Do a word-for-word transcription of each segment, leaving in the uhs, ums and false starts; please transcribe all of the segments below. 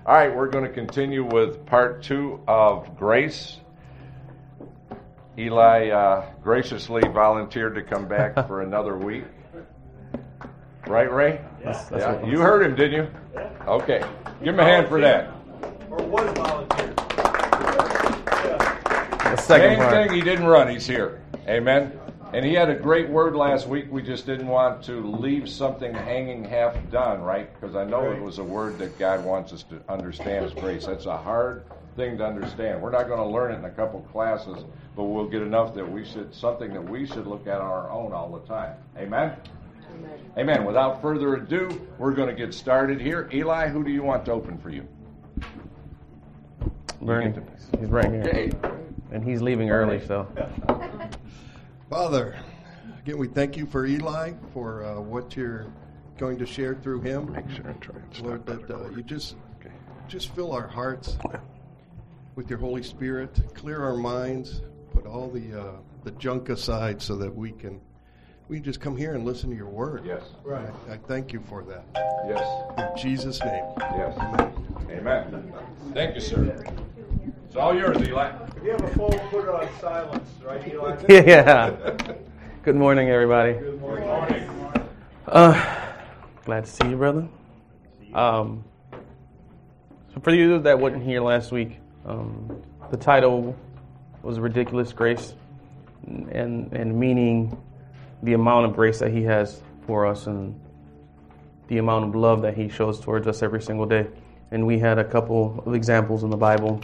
All right, we're going to continue with part two of Grace. Eli uh, graciously volunteered to come back for another week. Right, Ray? That's, that's yeah. You heard him, didn't you? Okay. Give him a hand for that. Or was volunteered. The second Same part. thing, he didn't run, he's here. Amen. And he had a great word last week. We just didn't want to leave something hanging half done, right? Because I know it was a word that God wants us to understand as grace. That's a hard thing to understand. We're not going to learn it in a couple classes, but we'll get enough that we should, something that we should look at on our own all the time. Amen? Amen. Amen. Without further ado, we're going to get started here. Eli, who do you want to open for you? Bernie. He's right here. Okay. And he's leaving early, so. Father, again, we thank you for Eli, for uh, what you're going to share through him. Make sure and try and stop Lord, that uh, you just just fill our hearts with your Holy Spirit, clear our minds, put all the uh, the junk aside so that we can we can just come here and listen to your word. Yes. Right. I, I thank you for that. Yes. In Jesus' name. Yes. Amen. Amen. Thank you, sir. It's all yours, Eli. If you have a phone, put it on silence, right, Eli? Yeah. Good morning, everybody. Good morning. Good morning. Uh, glad to see you, brother. Um, so for you that wasn't here last week, um, the title was Ridiculous Grace, and and meaning the amount of grace that he has for us and the amount of love that he shows towards us every single day. And we had a couple of examples in the Bible.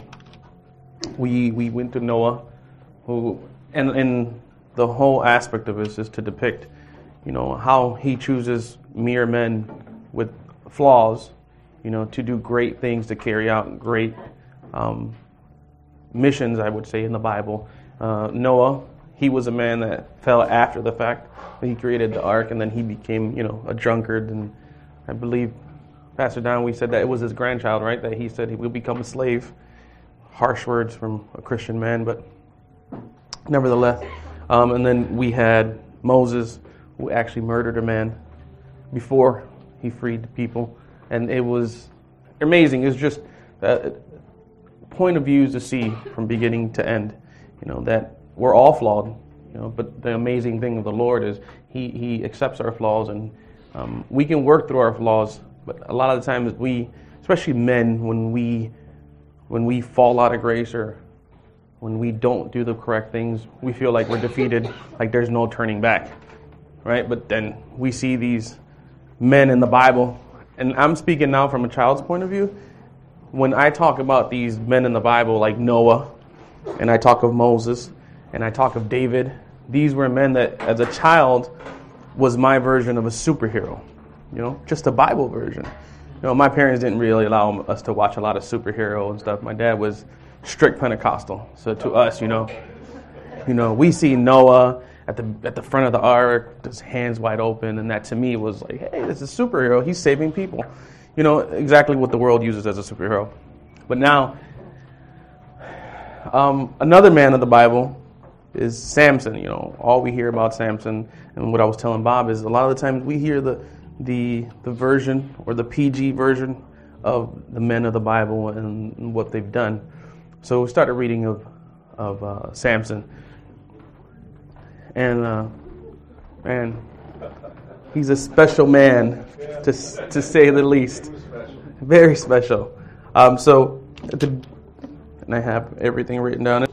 We we went to Noah, who and and the whole aspect of this is to depict, you know, how he chooses mere men with flaws, you know, to do great things, to carry out great um, missions, I would say, in the Bible. Uh, Noah, he was a man that fell after the fact. He created the ark, and then he became, you know, a drunkard. And I believe, Pastor Don, we said that it was his grandchild, right? That he said he will become a slave. Harsh words from a Christian man, but nevertheless. Um, and then we had Moses, who actually murdered a man before he freed the people. And it was amazing. It was just a point of views to see from beginning to end, you know, that we're all flawed, you know, but the amazing thing of the Lord is he, he accepts our flaws, and um, we can work through our flaws, but a lot of the times we, especially men, when we when we fall out of grace or when we don't do the correct things, we feel like we're defeated, like there's no turning back, right? But then we see these men in the Bible, and I'm speaking now from a child's point of view. When I talk about these men in the Bible, like Noah, and I talk of Moses, and I talk of David, these were men that, as a child, was my version of a superhero, you know, just a Bible version. You know, my parents didn't really allow us to watch a lot of superhero and stuff. My dad was strict Pentecostal, so to us, you know, you know, we see Noah at the at the front of the ark, his hands wide open, and that to me was like, hey, this is a superhero. He's saving people, you know, exactly what the world uses as a superhero. But now, um, another man of the Bible is Samson. You know, all we hear about Samson, and what I was telling Bob is a lot of the times we hear the the the version or the P G version of the men of the Bible and what they've done. So we started reading of of uh, Samson, and uh, man, he's a special man, to to say the least. Very special. Um, so, at the, and I have everything written down.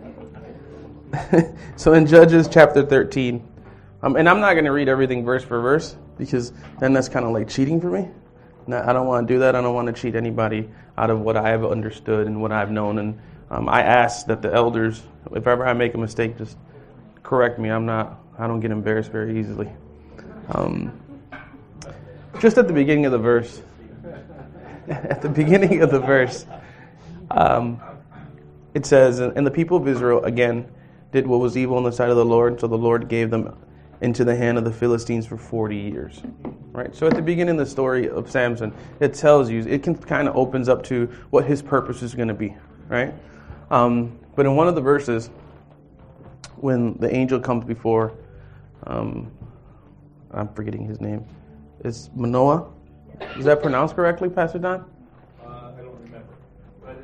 So in Judges chapter thirteen, um, and I'm not going to read everything verse for verse, because then that's kind of like cheating for me. Now, I don't want to do that. I don't want to cheat anybody out of what I have understood and what I've known. And um, I ask that the elders, if ever I make a mistake, just correct me. I'm not. I don't get embarrassed very easily. Um, just at the beginning of the verse, at the beginning of the verse, um, it says, "And the people of Israel again did what was evil in the sight of the Lord, so the Lord gave them into the hand of the Philistines for forty years." Right? So at the beginning of the story of Samson, it tells you, it can kind of opens up to what his purpose is going to be. Right? Um, but in one of the verses, when the angel comes before, um, I'm forgetting his name, is Manoah. Is that pronounced correctly, Pastor Don? Uh, I don't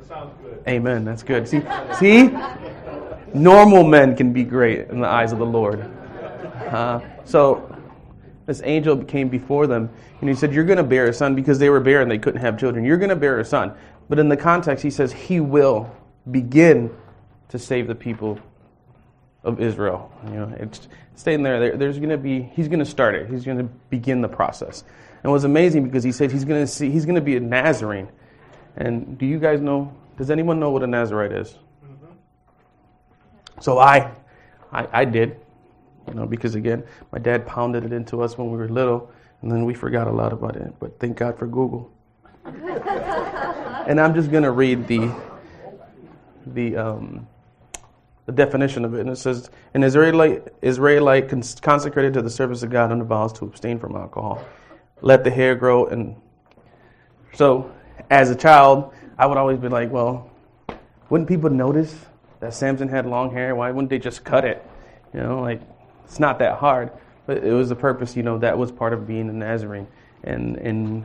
sounds good. Amen. That's good. See, see, normal men can be great in the eyes of the Lord. Uh, so this angel came before them, and he said, "You're going to bear a son," because they were barren; they couldn't have children. You're going to bear a son. But in the context, he says he will begin to save the people of Israel. You know, it's staying there. there there's going to be. He's going to start it. He's going to begin the process. And it was amazing because he said he's going to see. He's going to be a Nazarene. And do you guys know? Does anyone know what a Nazarite is? Mm-hmm. So I, I, I did, you know, because again, my dad pounded it into us when we were little, and then we forgot a lot about it. But thank God for Google. And I'm just going to read the, the, um, the definition of it, and it says, "An Israelite, Israelite cons- consecrated to the service of God under vows to abstain from alcohol, let the hair grow." And so, as a child, I would always be like, well, wouldn't people notice that Samson had long hair? Why wouldn't they just cut it? You know, like, it's not that hard. But it was the purpose, you know, that was part of being a Nazarene and and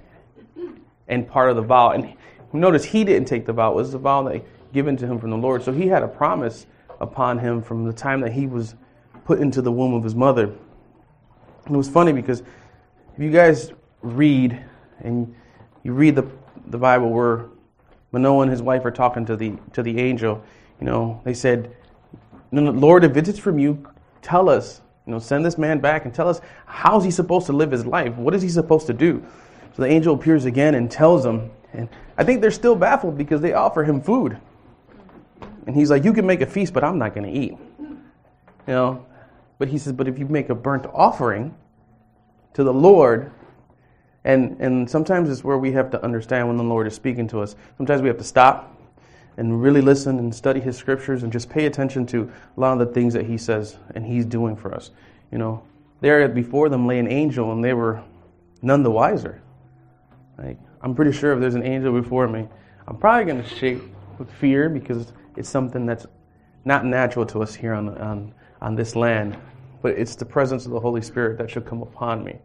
and part of the vow. And notice he didn't take the vow. It was the vow that given to him from the Lord. So he had a promise upon him from the time that he was put into the womb of his mother. And it was funny because if you guys read and you read the the Bible where Manoah and his wife are talking to the to the angel, you know, they said, "No, no, Lord, if it's from you, tell us, you know, send this man back and tell us, how is he supposed to live his life? What is he supposed to do?" So the angel appears again and tells them, and I think they're still baffled because they offer him food. And he's like, "You can make a feast, but I'm not going to eat." You know, but he says, "But if you make a burnt offering to the Lord," And and sometimes it's where we have to understand when the Lord is speaking to us. Sometimes we have to stop and really listen and study His scriptures and just pay attention to a lot of the things that He says and He's doing for us. You know, there before them lay an angel, and they were none the wiser. Like, I'm pretty sure if there's an angel before me, I'm probably going to shake with fear because it's something that's not natural to us here on on on this land. But it's the presence of the Holy Spirit that should come upon me.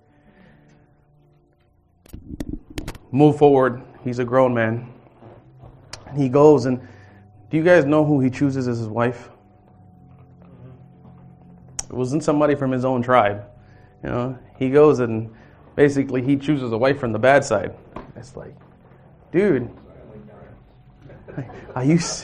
Move forward. He's a grown man. He goes, and do you guys know who he chooses as his wife? It wasn't somebody from his own tribe. You know, he goes and basically he chooses a wife from the bad side. It's like, dude, are you? S-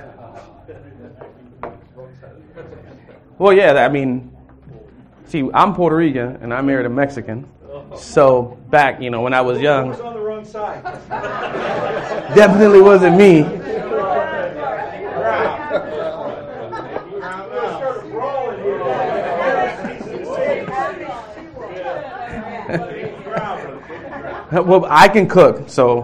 well, yeah. I mean, see, I'm Puerto Rican and I married a Mexican. So back, you know, when I was young, Who's on the wrong side? definitely wasn't me. Well, I can cook, so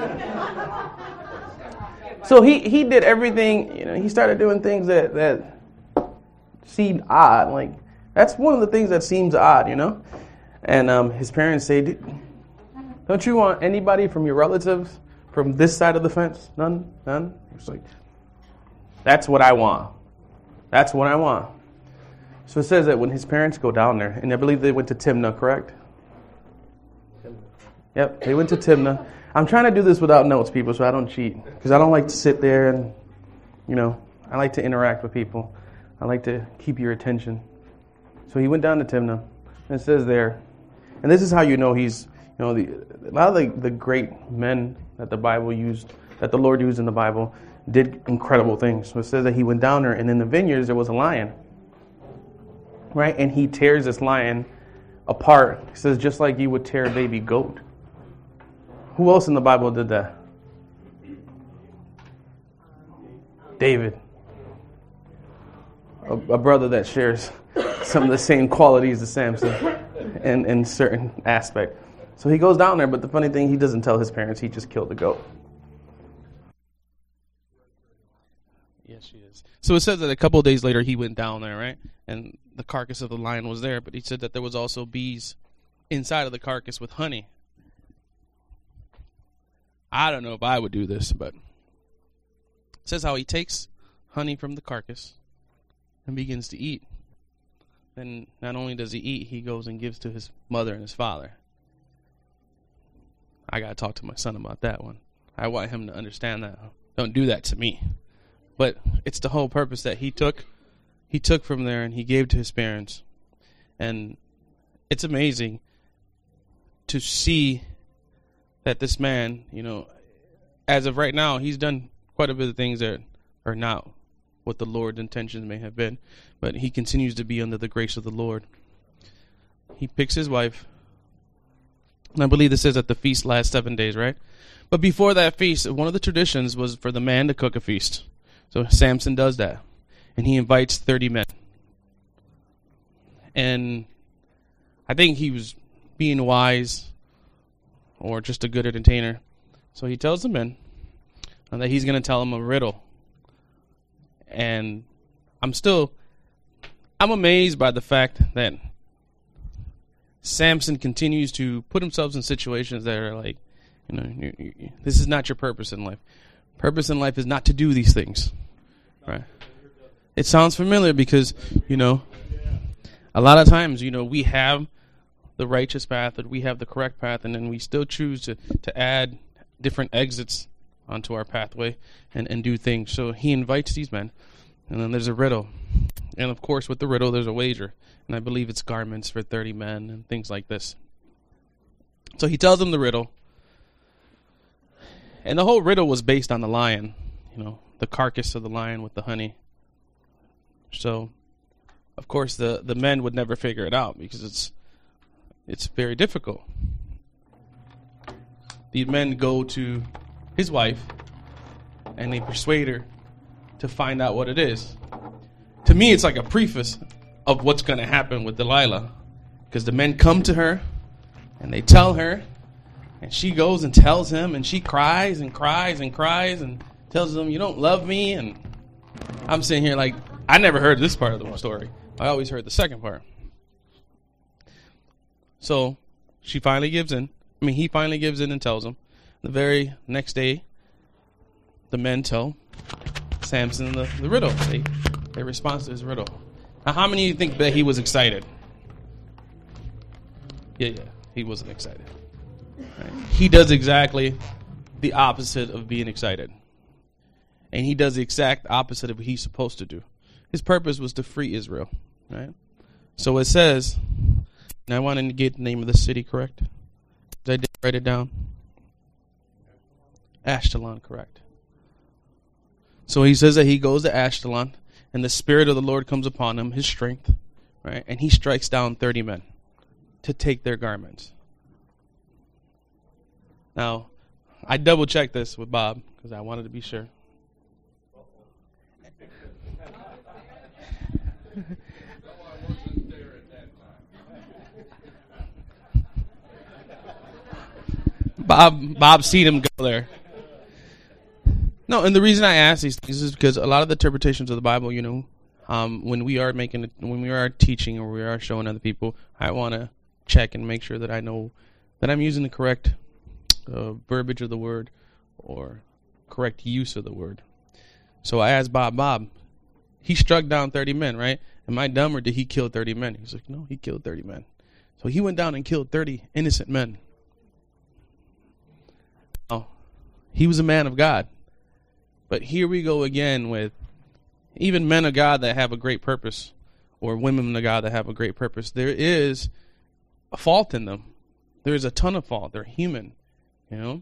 so he, he did everything. You know, he started doing things that that seemed odd. Like, that's one of the things that seems odd, you know. And um, his parents say, "Don't you want anybody from your relatives from this side of the fence? None? None?" It's like, "That's what I want. That's what I want." So it says that when his parents go down there, and I believe they went to Timnah, correct? Yep, they went to Timnah. I'm trying to do this without notes, people, so I don't cheat. Because I don't like to sit there and, you know, I like to interact with people. I like to keep your attention. So he went down to Timnah, and it says there, and this is how you know he's, you know, the, a lot of the, the great men that the Bible used, that the Lord used in the Bible, did incredible things. So it says that he went down there, and in the vineyards there was a lion, right? And he tears this lion apart. It says just like you would tear a baby goat. Who else in the Bible did that? David, a, a brother that shares some of the same qualities as Samson in, in certain aspect. So he goes down there, but the funny thing, he doesn't tell his parents, he just killed the goat. Yes, she is. So it says that a couple of days later he went down there, right? And the carcass of the lion was there, but he said that there was also bees inside of the carcass with honey. I don't know if I would do this, but it says how he takes honey from the carcass and begins to eat. Then not only does he eat, he goes and gives to his mother and his father. I got to talk to my son about that one. I want him to understand that. don't do that to me. But it's the whole purpose that he took. He took from there and he gave to his parents. And it's amazing to see that this man, you know, as of right now, he's done quite a bit of things that are not what the Lord's intentions may have been. But he continues to be under the grace of the Lord. He picks his wife. And I believe this says that the feast lasts seven days, right? But before that feast, one of the traditions was for the man to cook a feast. So Samson does that. And he invites thirty men. And I think he was being wise or just a good entertainer. So he tells the men that he's going to tell them a riddle. And I'm still, I'm amazed by the fact that Samson continues to put himself in situations that are like, you know, you, you, this is not your purpose in life. Purpose in life is not to do these things, right? It sounds familiar because, you know, a lot of times, you know, we have the righteous path, or we have the correct path, and then we still choose to, to add different exits onto our pathway and, and do things. So he invites these men, and then there's a riddle. And, of course, with the riddle, there's a wager. And I believe it's garments for thirty men and things like this. So he tells them the riddle. And the whole riddle was based on the lion, you know, the carcass of the lion with the honey. So, of course, the, the men would never figure it out because it's it's very difficult. These men go to his wife and they persuade her to find out what it is. To me, it's like a preface of what's going to happen with Delilah, because the men come to her and they tell her, and she goes and tells him, and she cries and cries and cries and tells them, "You don't love me." And I'm sitting here like, I never heard this part of the story. I always heard the second part. So she finally gives in. I mean, he finally gives in and tells him. The very next day, the men tell Samson the, the riddle. They, they respond to his riddle. Now, how many of you think that he was excited? Yeah, yeah, he wasn't excited. Right? He does exactly the opposite of being excited. And he does the exact opposite of what he's supposed to do. His purpose was to free Israel. Right? So it says, and I want to get the name of the city correct. Did I did write it down? Ashkelon, correct. So he says that he goes to Ashkelon, and the Spirit of the Lord comes upon him, his strength, right? And he strikes down thirty men to take their garments. Now, I double-checked this with Bob, because I wanted to be sure. Bob, Bob seen him go there. No, and the reason I ask these things is because a lot of the interpretations of the Bible, you know, um, when we are making, it, when we are teaching or we are showing other people, I want to check and make sure that I know that I'm using the correct uh, verbiage of the word or correct use of the word. So I asked Bob, Bob, he struck down thirty men, right? Am I dumb, or did he kill thirty men? He's like, no, he killed thirty men. So he went down and killed thirty innocent men. Oh, he was a man of God. But here we go again with even men of God that have a great purpose, or women of God that have a great purpose. There is a fault in them. There is a ton of fault. They're human, you know?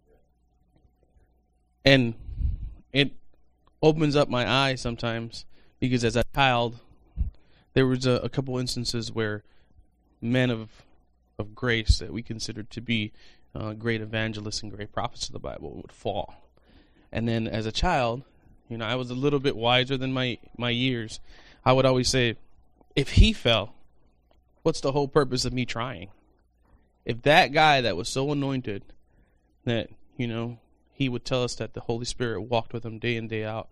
And it opens up my eyes sometimes, because as a child, there was a, a couple instances where men of of grace that we considered to be uh, great evangelists and great prophets of the Bible would fall. And then as a child, you know, I was a little bit wiser than my, my years. I would always say, if he fell, what's the whole purpose of me trying? If that guy that was so anointed that, you know, he would tell us that the Holy Spirit walked with him day in, day out,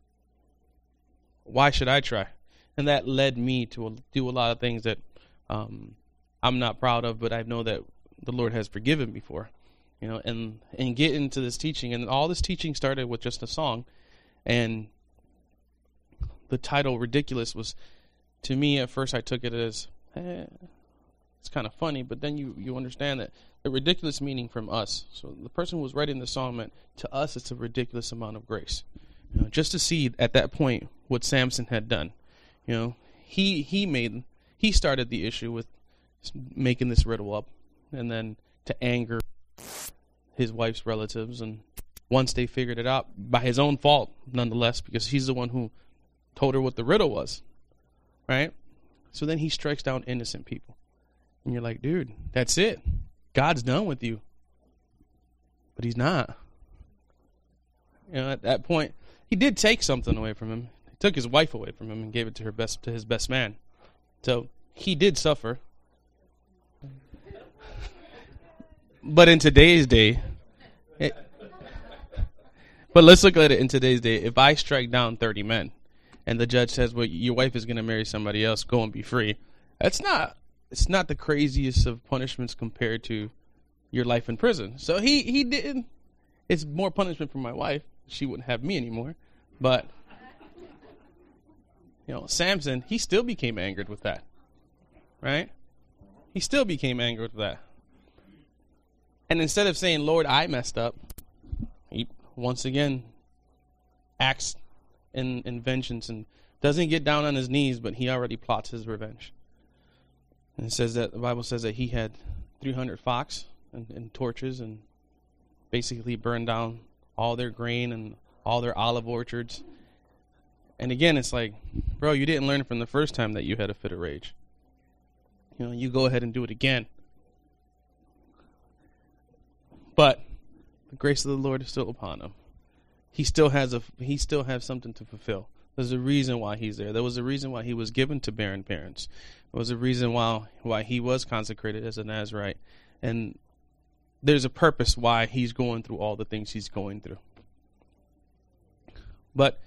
why should I try? And that led me to do a lot of things that um, I'm not proud of, but I know that the Lord has forgiven me for. You know, and, and get into this teaching. And all this teaching started with just a song. And the title, Ridiculous, was, to me, at first I took it as, eh, it's it's kind of funny, but then you, you understand that the ridiculous meaning from us. So the person who was writing the song meant, to us, it's a ridiculous amount of grace. You know, just to see at that point what Samson had done. You know, he he made he started the issue with making this riddle up, and then to anger his wife's relatives, and once they figured it out, by his own fault, nonetheless, because he's the one who told her what the riddle was, right? So then he strikes down innocent people. And you're like, dude, that's it. God's done with you. But he's not. You know, at that point, he did take something away from him. He took his wife away from him and gave it to her best to his best man. So he did suffer. But in today's day, it, but let's look at it in today's day. If I strike down thirty men, and the judge says, well, your wife is going to marry somebody else, go and be free. That's not, it's not the craziest of punishments compared to your life in prison. So he, he didn't, it's more punishment for my wife. She wouldn't have me anymore. But, you know, Samson, he still became angered with that. Right? He still became angered with that. And instead of saying, Lord, I messed up, he once again acts In, in vengeance and doesn't get down on his knees, but he already plots his revenge. And it says that the Bible says that he had three hundred fox and, and torches and basically burned down all their grain and all their olive orchards. And again, it's like, bro, you didn't learn from the first time that you had a fit of rage. You know, you go ahead and do it again. But the grace of the Lord is still upon him. He still has a he still has something to fulfill. There's a reason why he's there. There was a reason why he was given to barren parents. There was a reason why why he was consecrated as a Nazirite. And there's a purpose why he's going through all the things he's going through. But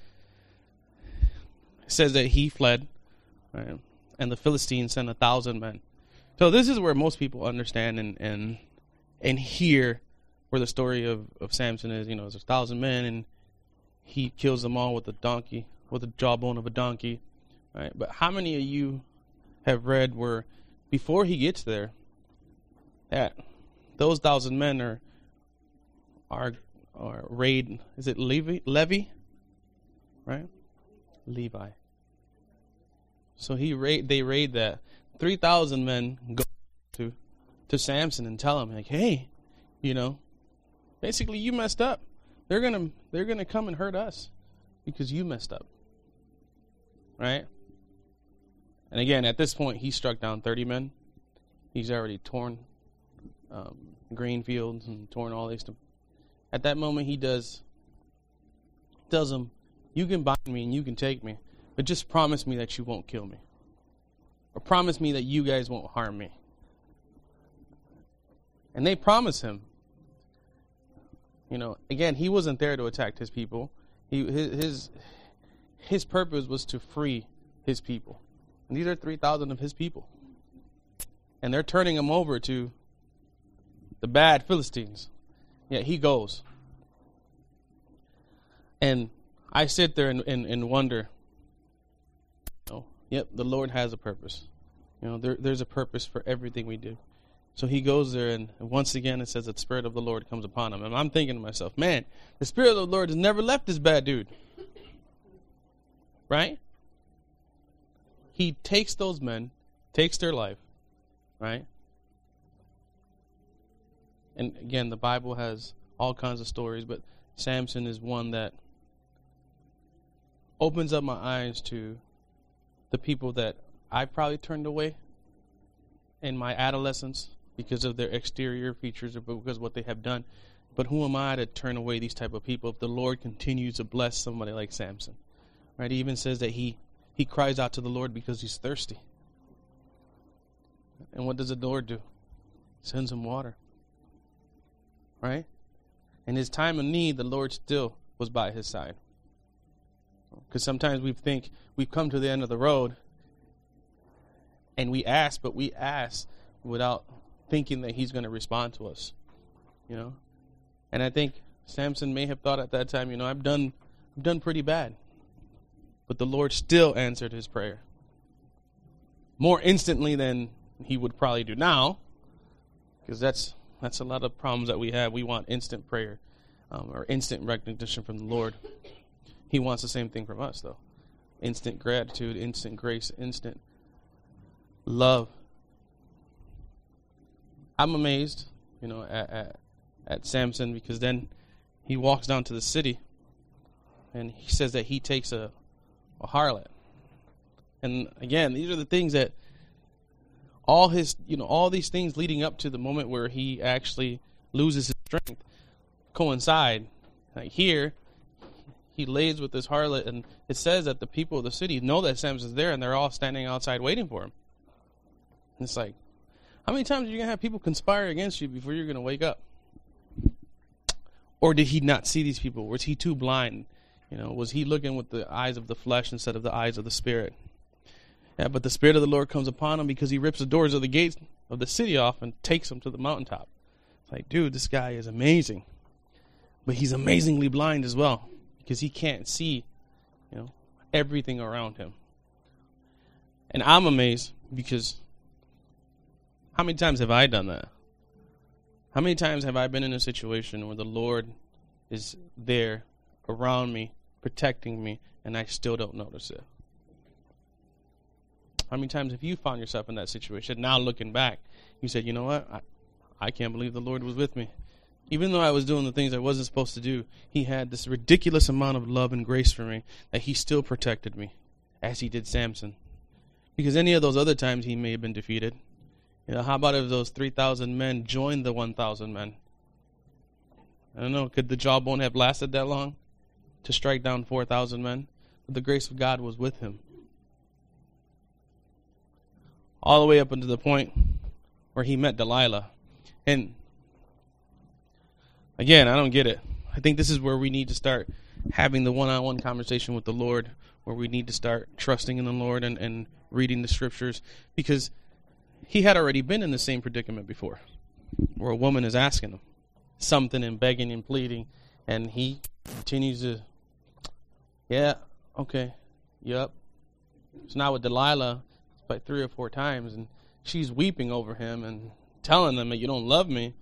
it says that he fled, right? And the Philistines sent a thousand men. So this is where most people understand and and and hear where the story of, of Samson is. You know, there's a thousand men and he kills them all with a donkey, with the jawbone of a donkey, right? But how many of you have read where before he gets there, that those thousand men are are are raid? Is it Levi? Levi, right? Levi. So he raid. They raid that. Three thousand men go to to Samson and tell him like, hey, you know, basically you messed up. They're gonna they're gonna come and hurt us because you messed up, right? And again, at this point, he struck down thirty men. He's already torn um, grain fields and torn all these. At that moment, he does tells them, "You can bind me and you can take me, but just promise me that you won't kill me, or promise me that you guys won't harm me." And they promise him. You know, again, he wasn't there to attack his people. He his his, his purpose was to free his people. And these are three thousand of his people. And they're turning him over to the bad Philistines. Yet he goes. And I sit there and, and, and wonder, you know, yep, the Lord has a purpose. You know, there, there's a purpose for everything we do. So he goes there, and once again it says that the Spirit of the Lord comes upon him. And I'm thinking to myself, man, the Spirit of the Lord has never left this bad dude. Right? He takes those men, takes their life, right? And again, the Bible has all kinds of stories, but Samson is one that opens up my eyes to the people that I probably turned away in my adolescence because of their exterior features or because of what they have done. But who am I to turn away these type of people if the Lord continues to bless somebody like Samson? Right? He even says that he, he cries out to the Lord because he's thirsty. And what does the Lord do? He sends him water. Right? In his time of need, the Lord still was by his side. Because sometimes we think we've come to the end of the road and we ask, but we ask without thinking that he's going to respond to us. You know? And I think Samson may have thought at that time, you know, I've done I've done pretty bad. But the Lord still answered his prayer. More instantly than he would probably do now, because that's that's a lot of problems that we have. We want instant prayer um, or instant recognition from the Lord. He wants the same thing from us, though. Instant gratitude, instant grace, instant love. I'm amazed, you know, at, at, at Samson, because then he walks down to the city and he says that he takes a, a harlot. And again, these are the things that all his, you know, all these things leading up to the moment where he actually loses his strength coincide. Like here, he lays with this harlot, and it says that the people of the city know that Samson's there, and they're all standing outside waiting for him. And it's like, how many times are you going to have people conspire against you before you're going to wake up? Or did he not see these people? Was he too blind? You know, was he looking with the eyes of the flesh instead of the eyes of the Spirit? Yeah, but the Spirit of the Lord comes upon him because he rips the doors of the gates of the city off and takes him to the mountaintop. It's like, dude, this guy is amazing. But he's amazingly blind as well, because he can't see, you know, everything around him. And I'm amazed because how many times have I done that? How many times have I been in a situation where the Lord is there around me, protecting me, and I still don't notice it? How many times have you found yourself in that situation? Now looking back, you said, you know what? I, I can't believe the Lord was with me. Even though I was doing the things I wasn't supposed to do, he had this ridiculous amount of love and grace for me that he still protected me, as he did Samson. Because any of those other times he may have been defeated. You know, how about if those three thousand men joined the one thousand men? I don't know, could the jawbone have lasted that long to strike down four thousand men? But the grace of God was with him. All the way up until the point where he met Delilah. And again, I don't get it. I think this is where we need to start having the one-on-one conversation with the Lord, where we need to start trusting in the Lord and, and reading the scriptures, because he had already been in the same predicament before, where a woman is asking him something and begging and pleading, and he continues to, yeah, okay, yep. So now with Delilah, it's like three or four times, and she's weeping over him and telling him that you don't love me.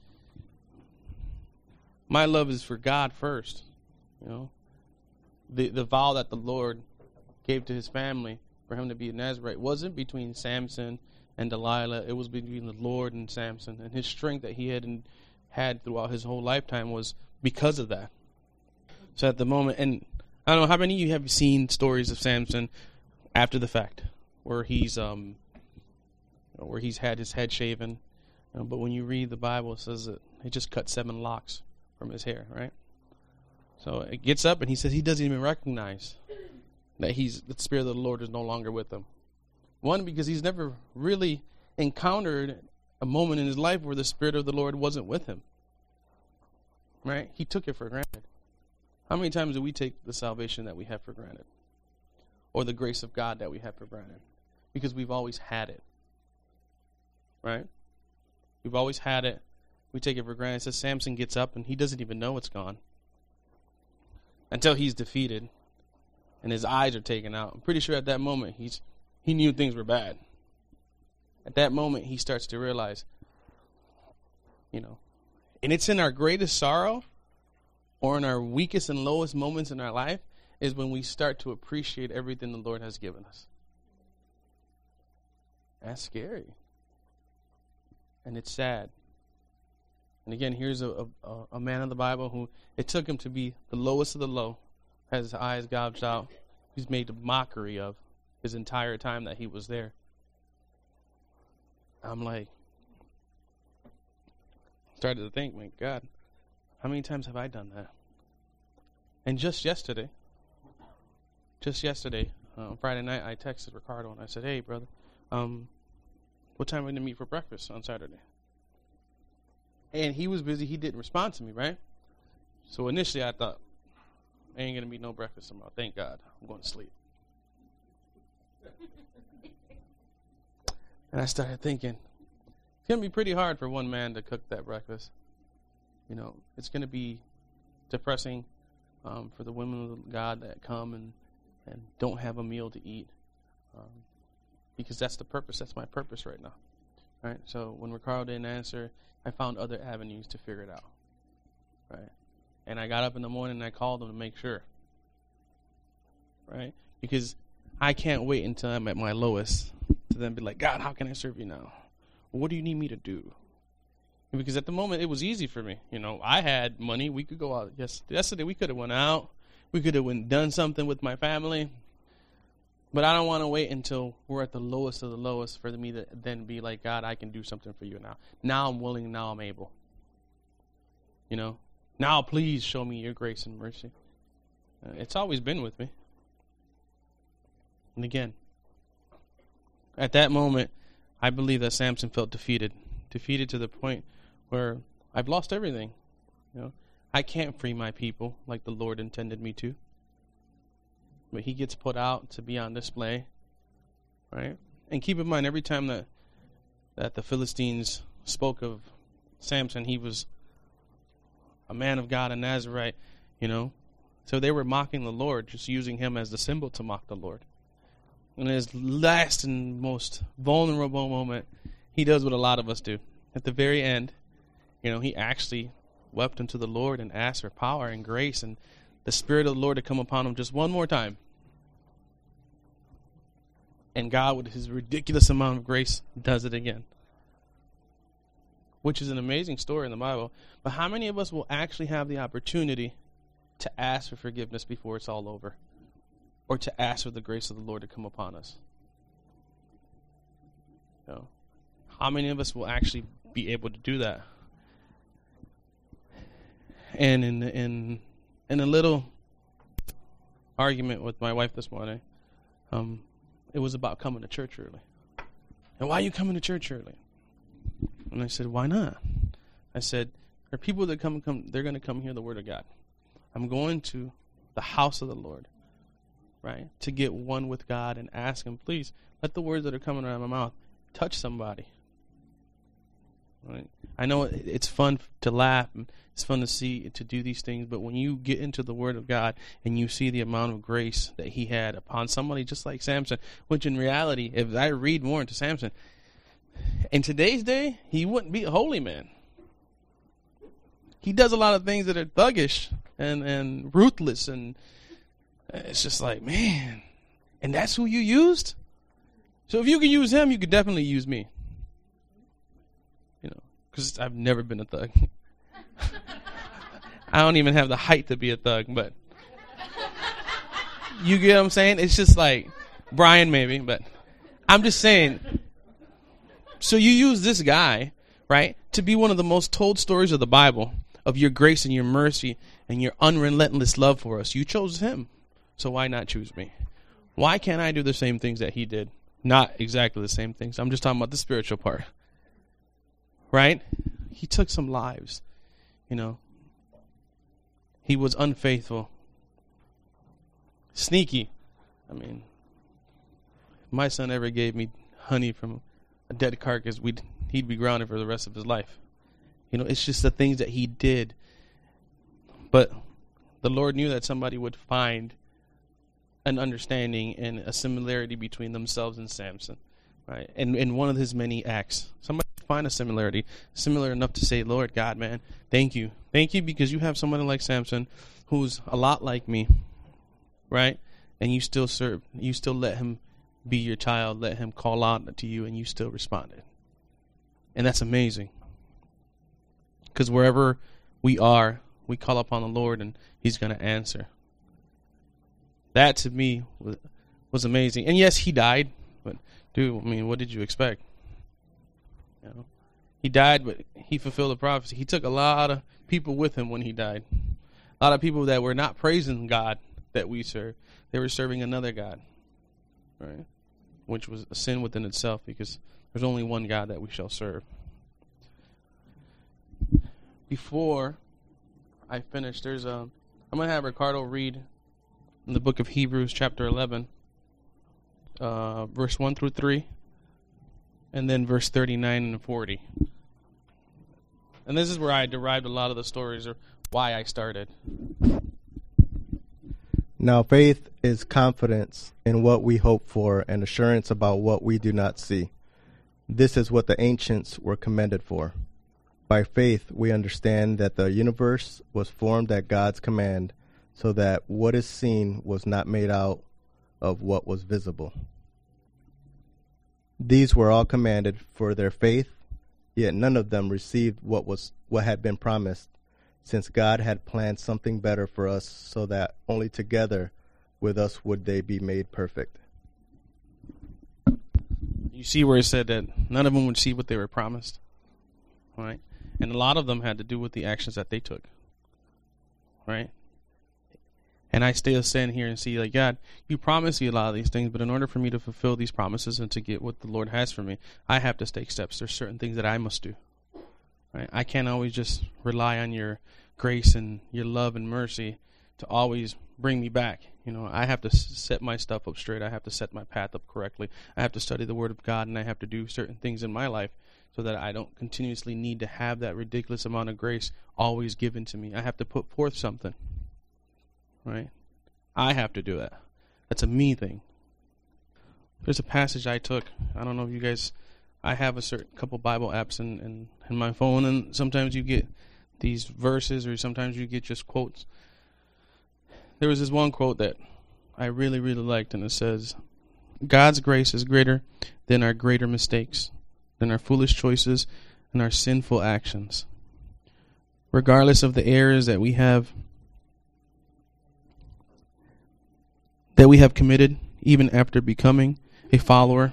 My love is for God first, you know. The the vow that the Lord gave to his family for him to be a Nazarite wasn't between Samson and Delilah. It was between the Lord and Samson, and his strength that he had in, had throughout his whole lifetime was because of that. So at the moment, and I don't know how many of you have seen stories of Samson after the fact, where he's um where he's had his head shaven, you know, but when you read the Bible, it says that he just cut seven locks from his hair, right? So it gets up and he says he doesn't even recognize that he's the Spirit of the Lord is no longer with him. One, because he's never really encountered a moment in his life where the Spirit of the Lord wasn't with him. Right? He took it for granted. How many times do we take the salvation that we have for granted? Or the grace of God that we have for granted? Because we've always had it. Right? We've always had it. We take it for granted. It says Samson gets up and he doesn't even know it's gone. Until he's defeated and his eyes are taken out. I'm pretty sure at that moment he's he knew things were bad. At that moment he starts to realize, you know, and it's in our greatest sorrow or in our weakest and lowest moments in our life is when we start to appreciate everything the Lord has given us. That's scary. And it's sad. And again, here's a, a, a man of the Bible who it took him to be the lowest of the low, has his eyes gouged out. He's made a mockery of his entire time that he was there. I'm like, started to think, my God, how many times have I done that? And just yesterday, just yesterday, uh, Friday night, I texted Ricardo and I said, hey, brother, um, what time are we going to meet for breakfast on Saturday? And he was busy. He didn't respond to me, right? So initially I thought, I ain't going to be no breakfast tomorrow. Thank God. I'm going to sleep. And I started thinking, it's going to be pretty hard for one man to cook that breakfast. You know, it's going to be depressing um, for the women of God that come and, and don't have a meal to eat. Um, because that's the purpose. That's my purpose right now. right? So when Ricardo didn't answer, I found other avenues to figure it out, right? And I got up in the morning and I called him to make sure, right? Because I can't wait until I'm at my lowest to then be like, God, how can I serve you now? What do you need me to do? Because at the moment, it was easy for me. You know, I had money. We could go out. Yes, yesterday we could have went out. We could have went done something with my family. But I don't want to wait until we're at the lowest of the lowest for me to then be like, God, I can do something for you now. Now I'm willing. Now I'm able. You know, now please show me your grace and mercy. Uh, it's always been with me. And again, at that moment, I believe that Samson felt defeated. Defeated to the point where I've lost everything. You know, I can't free my people like the Lord intended me to. But he gets put out to be on display, right? And keep in mind, every time that that the Philistines spoke of Samson, he was a man of God, a Nazarite, you know. So they were mocking the Lord, just using him as the symbol to mock the Lord. In his last and most vulnerable moment, he does what a lot of us do. At the very end, you know, he actually wept unto the Lord and asked for power and grace and the Spirit of the Lord to come upon him just one more time. And God, with his ridiculous amount of grace, does it again. Which is an amazing story in the Bible. But how many of us will actually have the opportunity to ask for forgiveness before it's all over? Or to ask for the grace of the Lord to come upon us? You know, how many of us will actually be able to do that? And in in in a little argument with my wife this morning, um, it was about coming to church early. And why are you coming to church early? And I said, why not? I said, there are people that come come they're going to come hear the word of God. I'm going to the house of the Lord, right? To get one with God and ask him, please let the words that are coming out of my mouth touch somebody. Right? I know it's fun to laugh and it's fun to see, to do these things, but when you get into the Word of God and you see the amount of grace that he had upon somebody just like Samson, which in reality, if I read more into Samson, in today's day, he wouldn't be a holy man. He does a lot of things that are thuggish and, and ruthless, and it's just like, man, and that's who you used? So if you can use him, you could definitely use me. You know, because I've never been a thug. I don't even have the height to be a thug, but you get what I'm saying? It's just like Brian maybe, but I'm just saying. So you use this guy, right, to be one of the most told stories of the Bible, of your grace and your mercy and your unrelentless love for us. You chose him, so why not choose me? Why can't I do the same things that he did? Not exactly the same things. I'm just talking about the spiritual part. Right? He took some lives, you know. He was unfaithful. Sneaky. I mean, if my son ever gave me honey from a dead carcass, we'd, he'd be grounded for the rest of his life. You know, it's just the things that he did. But the Lord knew that somebody would find an understanding and a similarity between themselves and Samson. Right? And in one of his many acts, somebody find a similarity, similar enough to say, Lord God, man, thank you. Thank you because you have somebody like Samson who's a lot like me, right? And you still serve, you still let him be your child, let him call out to you, and you still responded. And that's amazing. Because wherever we are, we call upon the Lord and he's going to answer. That to me was, was amazing. And yes, he died, but dude, I mean, what did you expect? You know, he died, but he fulfilled the prophecy. He took a lot of people with him when he died. A lot of people that were not praising God that we serve. They were serving another God, right? Which was a sin within itself because there's only one God that we shall serve. Before I finish, there's a, I'm going to have Ricardo read in the book of Hebrews chapter eleven, uh, verse one through three. And then verse thirty-nine and forty. And this is where I derived a lot of the stories or why I started. Now faith is confidence in what we hope for and assurance about what we do not see. This is what the ancients were commended for. By faith, we understand that the universe was formed at God's command, so that what is seen was not made out of what was visible. These were all commanded for their faith, yet none of them received what was what had been promised, since God had planned something better for us, so that only together with us would they be made perfect. You see where it said that none of them would see what they were promised, right? And a lot of them had to do with the actions that they took, right? And I still stand here and see, like, God, you promised me a lot of these things, but in order for me to fulfill these promises and to get what the Lord has for me, I have to take steps. There's certain things that I must do, right? I can't always just rely on your grace and your love and mercy to always bring me back. You know, I have to set my stuff up straight. I have to set my path up correctly. I have to study the Word of God, and I have to do certain things in my life so that I don't continuously need to have that ridiculous amount of grace always given to me. I have to put forth something, right? I have to do that. That's a me thing. There's a passage I took. I don't know if you guys, I have a certain couple Bible apps in, in, in my phone, and sometimes you get these verses or sometimes you get just quotes. There was this one quote that I really, really liked, and it says, God's grace is greater than our greater mistakes, than our foolish choices and our sinful actions. Regardless of the errors that we have that we have committed, even after becoming a follower,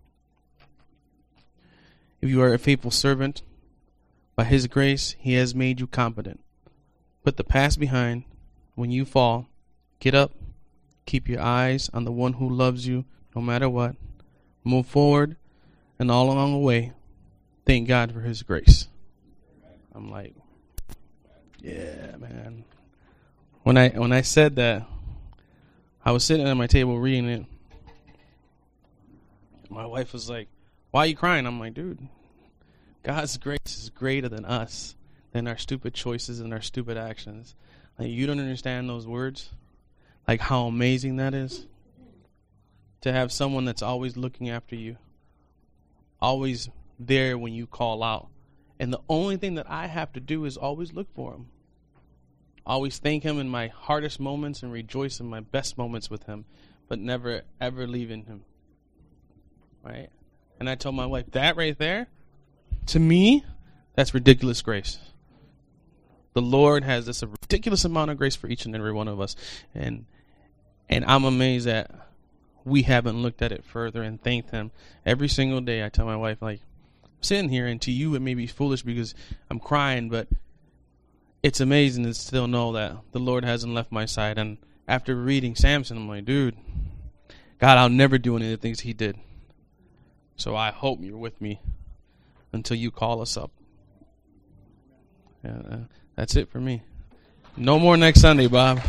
if you are a faithful servant, by His grace, He has made you competent. Put the past behind. When you fall, get up. Keep your eyes on the one who loves you no matter what. Move forward, and all along the way, thank God for His grace. I'm like, yeah, man. When I when I said that, I was sitting at my table reading it. My wife was like, why are you crying? I'm like, dude, God's grace is greater than us, than our stupid choices and our stupid actions. Like, you don't understand those words? Like, how amazing that is? To have someone that's always looking after you, always there when you call out. And the only thing that I have to do is always look for Him. Always thank Him in my hardest moments and rejoice in my best moments with Him, but never, ever leaving Him. Right? And I told my wife, that right there, to me, that's ridiculous grace. The Lord has this a ridiculous amount of grace for each and every one of us. And and I'm amazed that we haven't looked at it further and thanked Him. Every single day I tell my wife, like, I'm sitting here, and to you it may be foolish because I'm crying, but it's amazing to still know that the Lord hasn't left my side. And after reading Samson, I'm like, dude, God, I'll never do any of the things he did. So I hope you're with me until you call us up. Yeah, uh, that's it for me. No more next Sunday, Bob.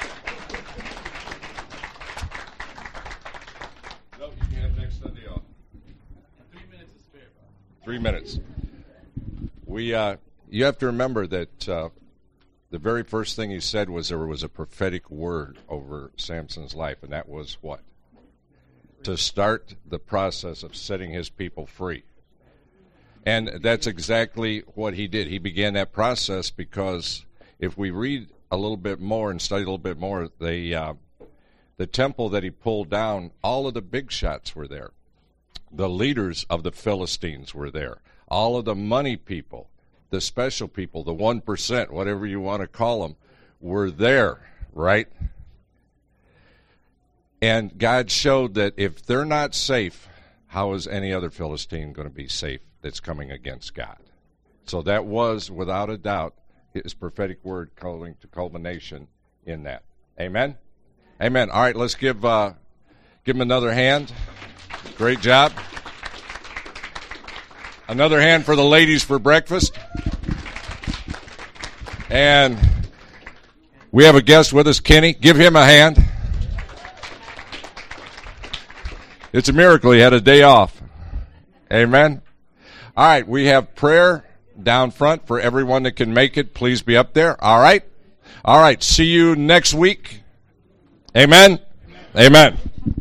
No, you can have next Sunday off. Three minutes to spare, Bob. Three minutes. We, uh, you have to remember that uh, the very first thing he said was there was a prophetic word over Samson's life, and that was what? To start the process of setting his people free. And that's exactly what he did. He began that process because if we read a little bit more and study a little bit more, the, uh, the temple that he pulled down, all of the big shots were there. The leaders of the Philistines were there. All of the money people, the special people, the one percent, whatever you want to call them, were there, right? And God showed that if they're not safe, how is any other Philistine going to be safe that's coming against God? So that was, without a doubt, his prophetic word calling to culmination in that. Amen? Amen. All right, let's give uh, give him another hand. Great job. Another hand for the ladies for breakfast. And we have a guest with us, Kenny. Give him a hand. It's a miracle he had a day off. Amen. All right, we have prayer down front for everyone that can make it. Please be up there. All right. All right, see you next week. Amen. Amen.